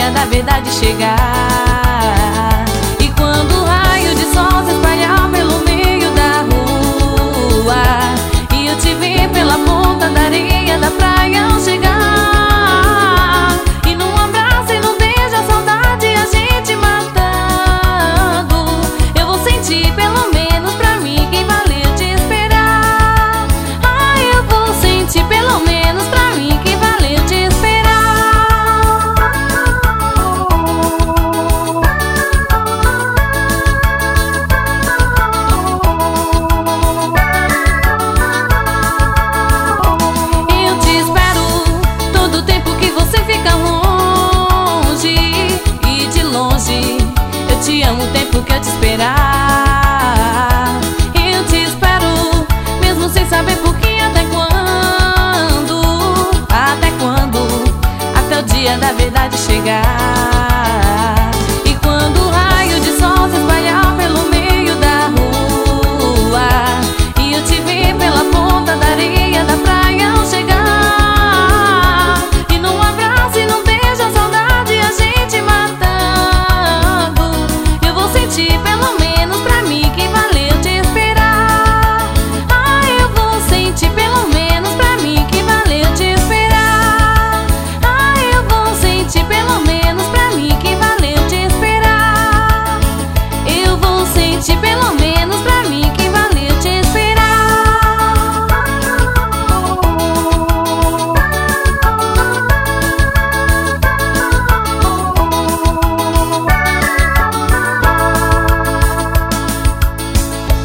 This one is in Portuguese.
dia da verdade chegar. E quando o raio de sol se espalhar pelo meio da rua e eu te ver pela ponta da areia da praia ao chegar, e num abraço e num beijo a saudade a gente matando, eu vou sentir pelo menos pra mim que valeu te esperar. Ai, eu vou sentir pelo menos pra mim que valeu te esperar. Eu te espero todo o tempo que você fica longe, e de longe eu te amo o tempo que eu te esperar. Eu te espero mesmo sem saber por que, até quando, até quando, até o dia da verdade chegar.